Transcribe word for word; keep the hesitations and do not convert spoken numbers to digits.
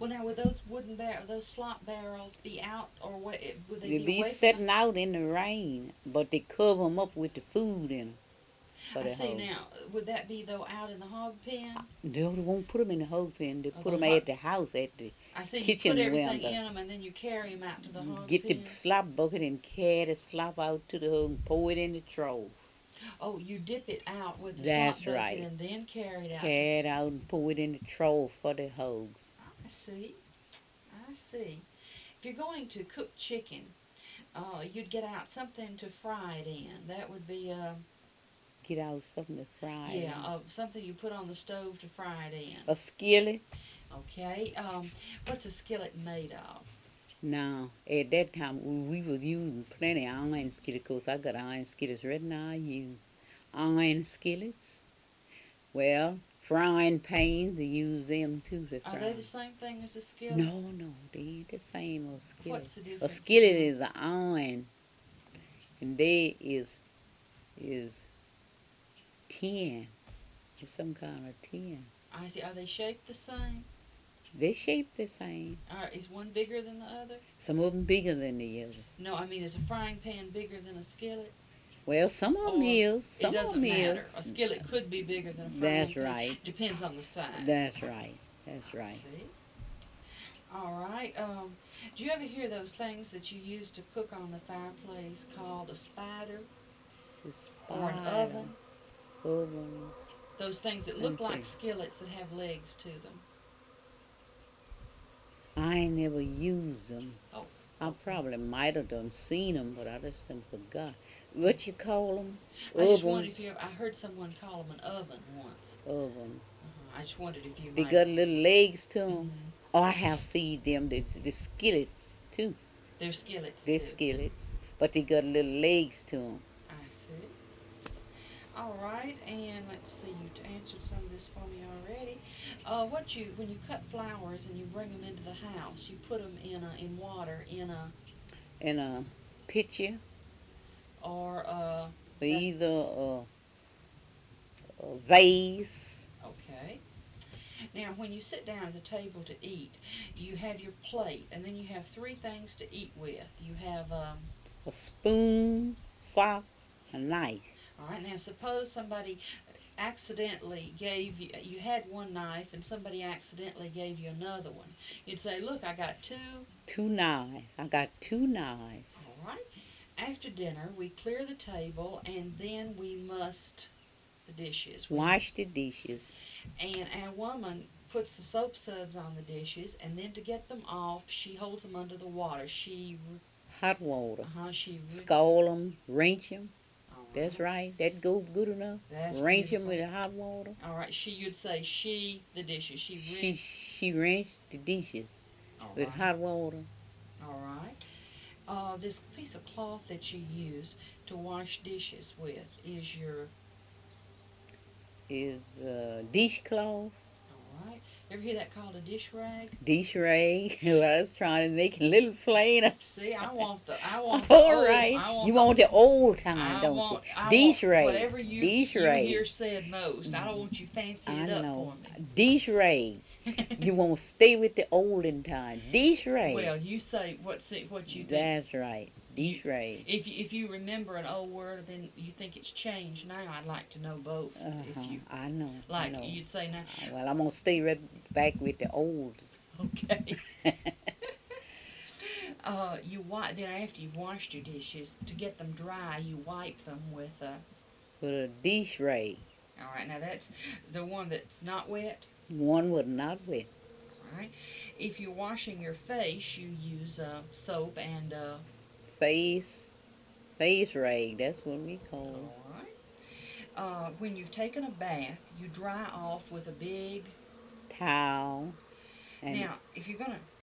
Well, now would those wooden bar- those slop barrels be out or what? Would they They be be away from the? setting out in the rain, but they cover 'em up with the food in 'em for I the see hogs. now. Would that be though out in the hog pen? They won't put 'em in the hog pen. They Or put the 'em hot? at the house at the I see you put kitchen everything window. in them and then you carry them out to the hog Get the pen. slop bucket and carry the slop out to the hog and pour it in the trough. Oh, you dip it out with the That's slop bucket right. and then carry it out. Carry it out and pour it in the trough for the hogs. I see. I see. If you're going to cook chicken, uh, you'd get out something to fry it in. That would be uh, Get out something to fry. yeah, in. uh, something you put on the stove to fry it in. A skillet. Okay. Um, what's a skillet made of? Now, at that time, we was using plenty of iron skillets, 'cause I got iron skillets right now. I use iron skillets. Well, frying pans, they use them too to Are fry. they the same thing as a skillet? No, no, they ain't the same as skillet. What's the A difference? skillet is an iron, and they is is tin. It's some kind of tin. I see. Are they shaped the same? They shape the same. Or is one bigger than the other? Some of them bigger than the others. No, I mean, is a frying pan bigger than a skillet? Well, some of them Or is. It Some of doesn't them matter. is. A skillet could be bigger than a frying That's pan. right. Depends on the size. That's right. That's right. See? All right. Um, do you ever hear those things that you use to cook on the fireplace called a spider The or an spider, oven? oven. Those things that Let look me like see. skillets that have legs to them. I ain't never used them. Oh. I probably might have done seen them, but I just done forgot. What you call them? I just Oven. wondered if you ever, I heard someone call them an oven once. Oven. Uh-huh. I just wondered if you They might. got little legs to them. Mhm. Oh, I have seen them. The, the skillets too. They're skillets They're too. skillets, but they got little legs to them. I see. All right, and let's see. You t- answered some of this for me already. Uh, what you when you cut flowers and you bring them into the house, you put them in a in water in a And a pitcher, or uh or That- either a, a vase. okay. Now, when you sit down at the table to eat, you have your plate, and then you have three things to eat with. You have um. A spoon, fork, a knife. All right. Now, suppose somebody accidentally gave you you had one knife, and somebody accidentally gave you another one. You'd say, "Look, I got two." Two knives. I got two knives. All right. After dinner, we clear the table, and then we must the dishes. We- Wash the dishes. And our woman puts the soap suds on the dishes, and then to get them off, she holds them under the water. She, Hot water. uh huh, she. Scald them, rinse them. All right. That's right. That goes good enough. That's Rinse them beautiful. with hot water. All right. She, you'd say she the dishes. She She rinsed. she rinsed the dishes All with right. hot water. All right. Uh, this piece of cloth that you use to wash dishes with is your. Is uh, dishcloth, All right. Ever hear that called a dish rag? dish rag. Well, I was trying to make it a little plainer. See, I want the. I want. The All old, right. I want You the, want the old I time, don't want, you? I Dish want rag. whatever you, Dish you rag. hear said most. I don't want you fancying I it up know. for me. Dish rag. You won't stay with the olden time. Dish rag. Well, you say what see, what you think. That's right. Dish rag. If you, if you remember an old word, then you think it's changed now. I'd like to know both. Uh-huh. If you I know. like, I know. you'd say now. Well, I'm gonna stay right back with the old. Okay. uh, you wipe. Then after you've washed your dishes, to get them dry, you wipe them with a. With a dish rag. All right. Now that's the one that's not wet. One was not wet. All right. If you're washing your face, you use uh, soap and. Uh, Face, face rag. That's what we call it. All right. Uh, when you've taken a bath, you dry off with a big. Towel. And Now, if you're gonna